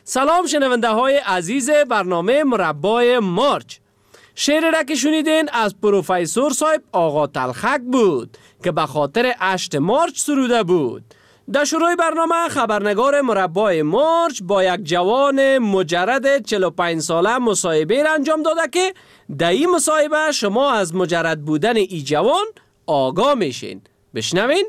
سلام شنونده های عزیز برنامه مربای مارچ. شعر را که شنیدین از پروفیسور صاحب آقا تلخک بود که به خاطر 8 مارچ سروده بود. در شروع برنامه خبرنگار مربای مارچ با یک جوان مجرد 45 ساله مصاحبه را انجام داده که در این مصاحبه شما از مجرد بودن ای جوان آگاه میشین. بشنوین.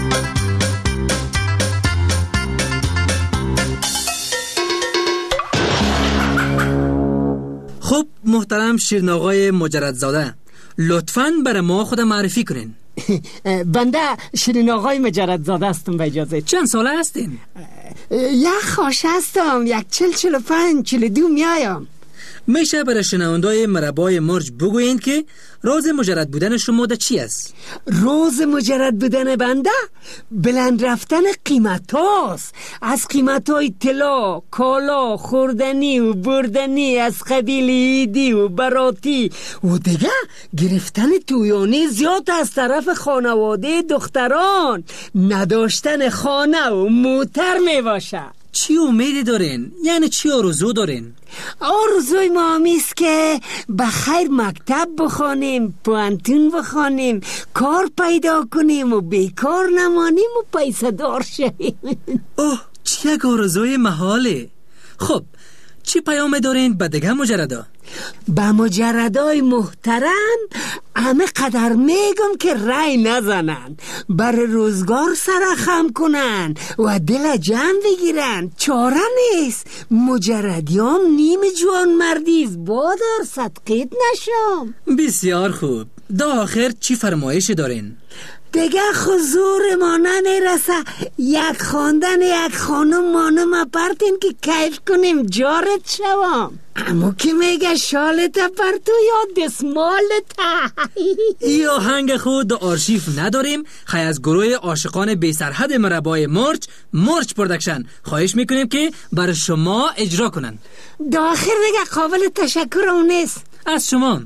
خب محترم شیرین آقای مجردزاده، لطفاً برای ما خود معرفی کنین. بنده شیرین آقای مجردزاده هستم. به اجازه. چند ساله هستین؟ یک خوش هستم، 45-42 میایم. میشه برای شنوندای مربای مارچ بگوین که راز مجرد بودن شما ده چی است؟ راز مجرد بودن بنده بلند رفتن قیمت هاست. از قیمت های طلا، کالا، خوردنی و بردنی، از قبیل عیدی و براتی و دیگه گرفتن تویانی زیاد از طرف خانواده دختران. نداشتن خانه و موتر می باشه. چی امیدی دارین؟ یعنی چی آرزو دارین؟ آرزوی ما همیست که بخیر مکتب بخوانیم، پوانتون بخوانیم، کار پیدا کنیم و بیکار نمانیم و پیسه دار شویم. اوه، چی یک آرزوی محاله. خب چی پیام دارین به دیگه مجردا؟ به مجردای محترم همه قدر میگم که رای نزنن، بر روزگار سرخم کنن و دل جمع بگیرن. چاره نیست. مجردیام نیم جوان مردیز بادر صدقیت نشم. بسیار خوب. دا آخر چی فرمایشی دارین؟ دیگه حضور ما نمیرسه. یک خواندن یک خانم مانم اپرتین که کیف کنیم جارت شوام. اما که میگه شالت اپرتو یا دسمالت. ای آهنگ خود دا آرشیف نداریم. خیلی از گروه عاشقان بی سرحد مربای مارچ پرودکشن خواهش میکنیم که برای شما اجرا کنن. دا آخر دیگه قابل تشکر اون نیست. از شما.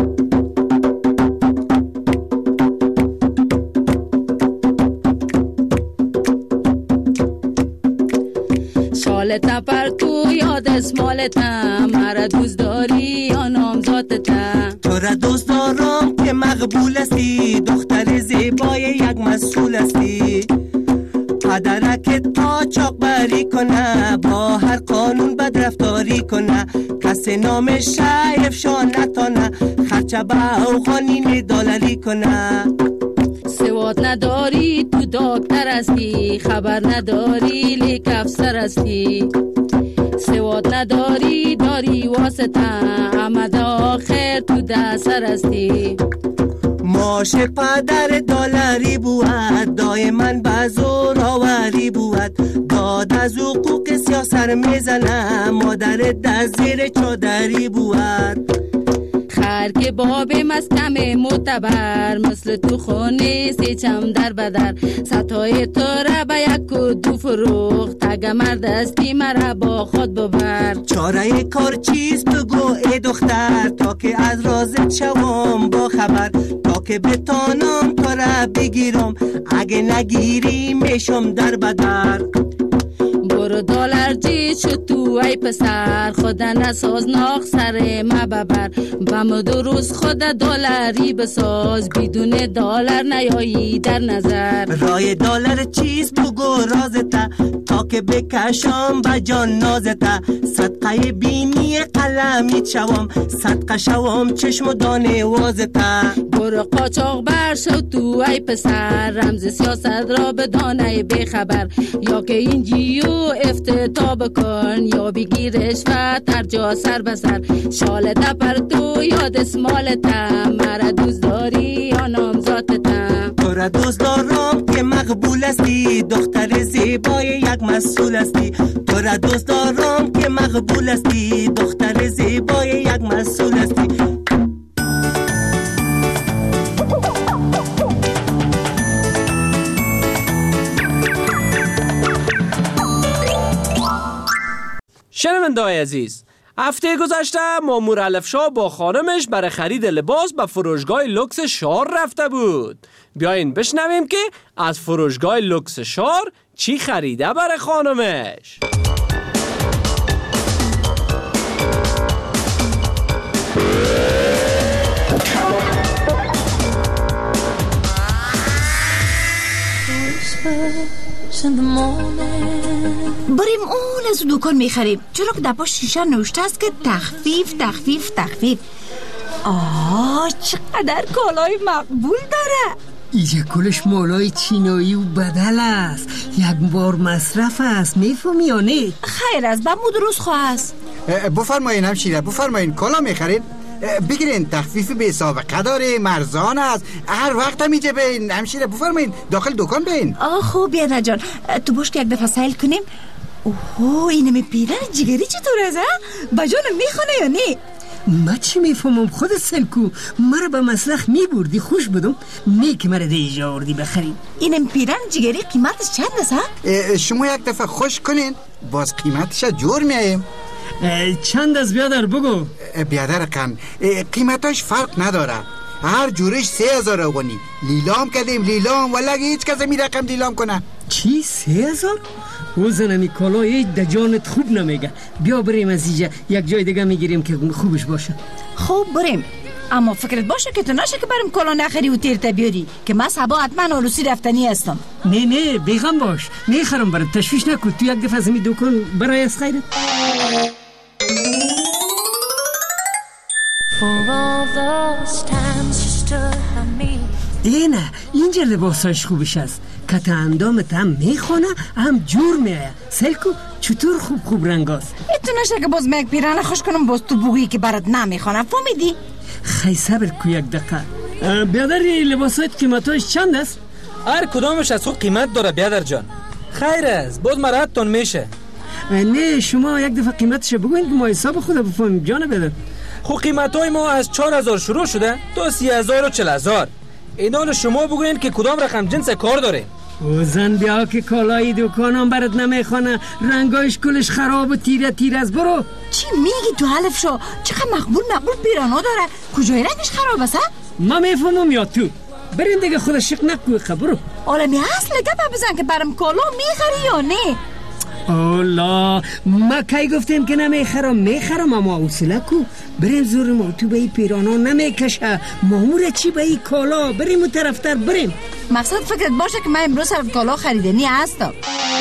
شالتا پر تو یاد اسمالتا، مرا دوست داری یا نامزادتا؟ تو را دوست دارم که مقبول هستی، دختر زیبای یک مسئول هستی. پدرک تا چاق بری کنه، با هر قانون بدرفتاری کنه، کسی نامش افشا نتانه، خرچه به اوخانی دلاری کنه. سواد نداری تو دکتر هستی، خبر نداری لیک افسر هستی. سواد نداری داری واسطه، آمد آخر تو دسر هستی. ماش پدر دلاری بود، دایما به زور آوری بود. داد از حقوق سیاست میزنه، مادر دزیر چادری بود. خر که باب مسکم معتبر، مثل تو خونه سیچم در بدر. ستای تو را به یک و دو فروخت، اگه مرد استی مرا با خود ببر. چاره کار چیست بگو ای دختر، تا که از رازت شوم با خبر. تا که بتانم تو را بگیرم، اگه نگیری میشم در بدر. برو دلار جی شو تو ای پسر، خدا نساز ناخ سر ما ببر. بم روز خدا دلاری بساز، بدون دلار نیایی در نظر. رای دلار چیز بگو رازتا، تا که بکشم با جان نازتا. صدقه بینی قلمیت شوم، صدقه شوم چشم دانه وازتا. برو قاچاق بر شو تو ای پسر، رمز سیاست را بدانه بخبر. یا که این جیو افتتاح بکن، یا بگیرش و ترجا سر بسر. شال دپر تو یاد اسمالتا، مرا دوست داری یا نامزادتا؟ تو را دوست دارم که مقبول هستی، دختر زیبای یک مسئول هستی. تو را دوست دارم که مقبول هستی، دختر زیبای یک مسئول هستی. شنونده‌های عزیز، هفته گذشته مامور الفشا با خانمش برای خرید لباس به فروشگاه لوکس شار رفته بود. بیاین بشنویم که از فروشگاه لوکس شار چی خریده برای خانمش. بریم اون از دکان میخریم، چرا که در پاش شیشه نوشته است که تخفیف تخفیف تخفیف. چقدر کالای مقبول داره. اینجا کلش مالای چینایی و بدل است، یک بار مصرف است، میفهمی یا نه؟ خیر است، به مو درست خواست. بفرمایین همشیره، بفرمایین. کالا میخرین؟ بگیرین، تخفیف به سابقه داره، مرزان است، هر وقت هم اینجا بین. همشیره بفرمایین داخل دکان بین. خوب بیادر جان، تو باش که یک دفعه سیل کنیم. اینه پیرن جگری چطور است؟ بجانم میخونه یا نه؟ ما چی میفهمم؟ خودت سلکو مرا به مسلخ میبردی، خوش بدم نه که مرا دیجا آوردی بخریم. اینم پیرن جگری قیمتش چند است؟ شما یک دفعه خوش کنین باز قیمتش جور میاییم. چند از بیادر بگو. بیادر کن قیمتاش فرق نداره، هر جورش 3000 افغانی. لیلام کردیم، لیلام، ولی هیچ کس می رقم لیلام کنه. چی 3000؟ او زنمی کالای دجانت خوب نمیگه. بیا بریم از اینجا یک جای دیگه میگیریم که خوبش باشه. خوب بریم، اما فکرت باشه که تو نشه که بریم کالا نخری و تیرتا بیاری، که من صبا حتما آروسی رفتنی هستم. نه بیغم باش، میخرم برات، تشویش نکن. تو یک دفعه از این دکان برای از خیرت. نه اینجا لباساش خوبش است، کت اندامت هم میخونه هم جور میایه. سلکو چطور خوب رنگاست. تو نشه که باز یک پیرانه خوش کنم باز تو بگویی که برات نمیخونه، فهمیدی؟ خیلی صبر کو یک دقیقه. بیادر لباسات قیمتاش چند است؟ هر کدامش از خود قیمت داره بیادر جان. خیر است، باز مراتون میشه. نه شما یک دفعه قیمتش بگوین که ما حساب خود بفهمیم جان بیادر. خب قیمتای ما از 4000 شروع شده تا 30000 و 40000. اینا شما بگوین که کدام رقم جنس کار داره. او زن بیا که کالای دکانم برات نمیخونه، رنگایش کلش خراب و تیر از. برو. چی میگی تو حلف شو؟ چقدر مقبول پیرانا داره، کجای رنگش خراب است؟ ما میفهمم یا تو؟ برین دیگه خودش شک نکوی. برو. عالمی اصل گپ بزن که برام کالا میخری یا نه؟ اولا ما کی گفتیم که میخرم اما حوصله کو. بریم زور ما تو به این پیرانا نمیکشه، مامور چی به این کالا. بریم اون طرفتر بریم. مقصد فکرت باشه که من امروز صرف کالا خریدنی هستم.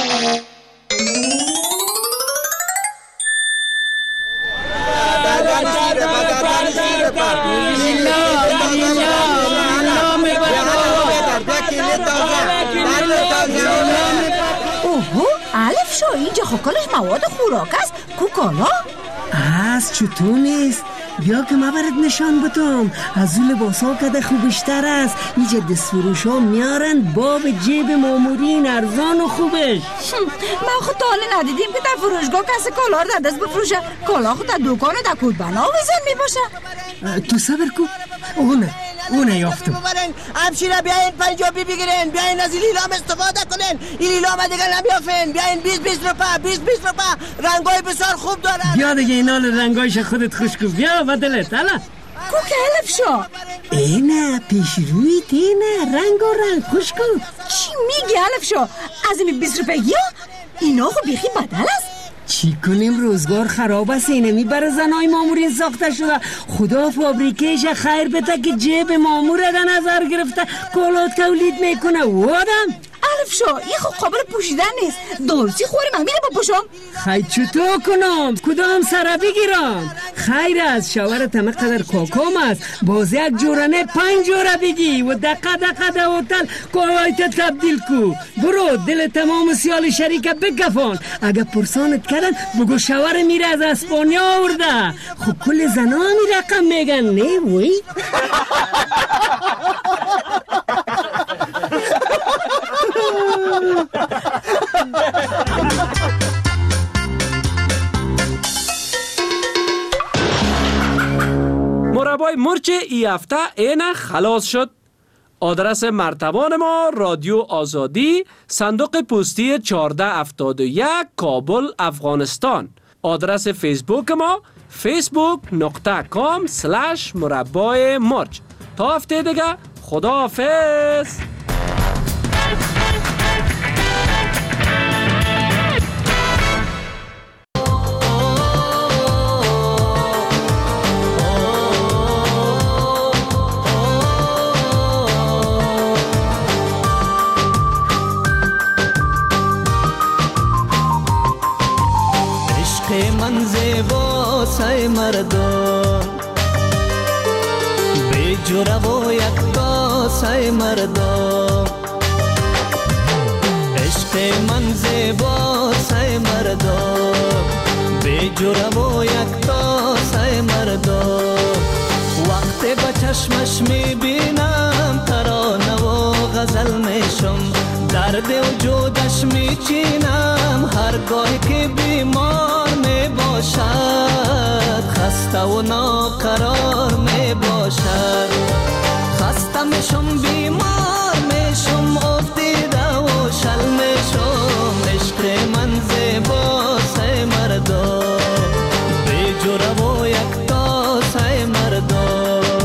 الف شو، اینجا خوکالش مواد خوراک است. کو کالا؟ چطور نیست؟ بیا که ما برات نشان بدم. از اون لباس ها کده خوبشتر است. اینجا دست فروش ها میارن باب جیب مامورین، ارزان و خوبش. من خود حالا ندیدیم که در فروشگاه کسی کالا رو در دست بفروشه. کالا خود در دکان و در کودبنا ویزن میباشه. تو صبر کو. اونه یافتم. همشیره بیاین پنجابی بگیرین، بیاین از این لیلام استفاده کنین. این لیلام دیگه نمیافین. بیاین 20 روپا رنگای بسیار خوب دارن. بیا دیگه اینا رنگایش خودت خوش کن. بیا بدلت حالا کو که حلف شو. نه پیش روی تینه رنگ خوش کن. چی میگی حلف شو؟ از این 20 روپایی ها اینا خو بیخی بدل است. چی کنیم؟ روزگار خراب است. اینمی برای زنای مامورین ساخته شده. خدا فابریکهش خیر بده که جیب مامور در نظر گرفته کالا تولید میکنه. وادم الف شو، این خب قابل پوشیدن نیست. دارسی خوریم من میره بپوشم. خیر چطور کنم؟ کدام سره بگیرم؟ خیر است، شاورت همه قدر کاکام است. باز یک جورانه 5 جوره بگی و دقه در هتل کالایت تبدیل کو. برو دل تمام سیال شریکه بگفان. اگه پرسانت کردن بگو شاور میره از اسپانیا آورده. خب کل زنا می رقم میگن نه وی؟ مربای مرچ ای هفته اینه خلاص شد. آدرس مرتبان ما رادیو آزادی، صندوق پستی 1471 کابل افغانستان. آدرس فیسبوک ما facebook.com/مربای مرچ. تا هفته دیگه خداحافظ. عشق من زیباست ای مردم، بی جوره و یکتاست ای مردم. عشق من زیباست ای مردم، بی جوره و یکتاست ای مردم. وقتی به چشمش میبینم ترانه و غزل میشم، درد وجودش میچینم هرگاهی که بیمار میباشد، خسته و ناقرار میباشد. خسته میشم بیمار میشم افتیده و شل میشم. عشق من زیباست ای مردم، بی جوره و یکتاست ای مردم.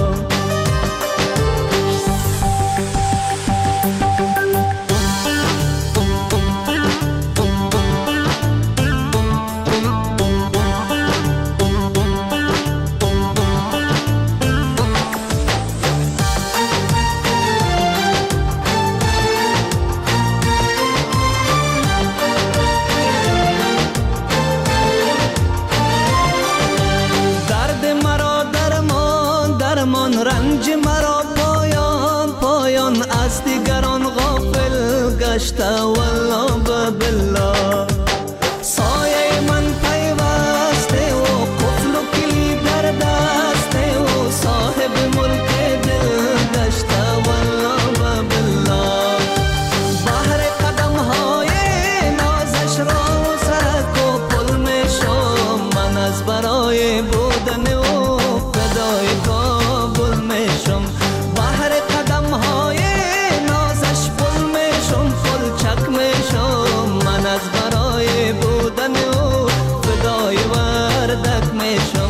رنج مرا پایان پایان از دیگران غافل گشته والله بالله. سایه من پیوسته و قفل و کلید در دسته و صاحب ملک دل گشته والله بالله. بحر قدم های نازش را سرک و پل میشم من از برای بودن و فدای کابل میشم. بحر قدم های نازش پل میشم پل چک میشم من از برای بودن و فدای وردک میشم.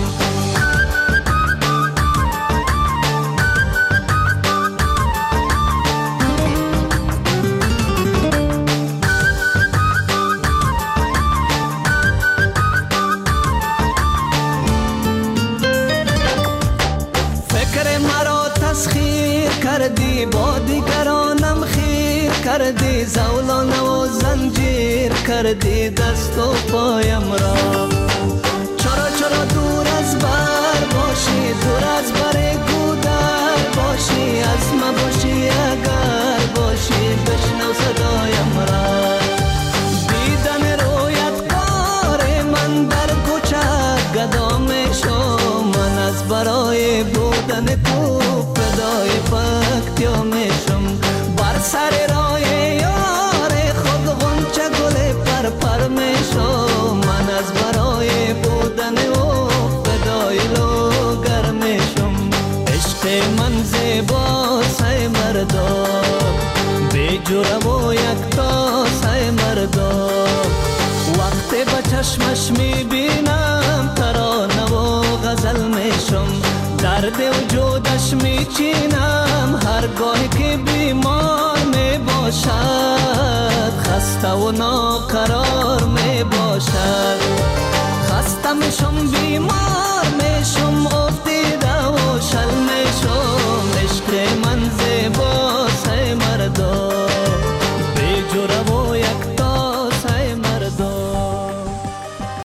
کردی با دیگرانم خیر کردی، زولانه و زنجیر کردی دست و پایم را. چرا چرا دور از بر باشی، دور از بر گودر باشی، از ما باشی اگر باشی بشنو صدایم را. دیدن رویت کار من در کوچه گدا میشم من از برای بودن تو فدای پکتیا میشم. بر سر راه یار خود غنچه گل پر پر میشم من از برای بودن او فدای لوگر میشم. عشق من زیباست ای مردم، بی جوره و یکتاست ای مردم. وقتی به چشمش میبینم ترانه و غزل میشم، درد وجودش میچینم هرگاهی که بیمار میباشد، خسته و ناقرار میباشد. خسته میشم بیمار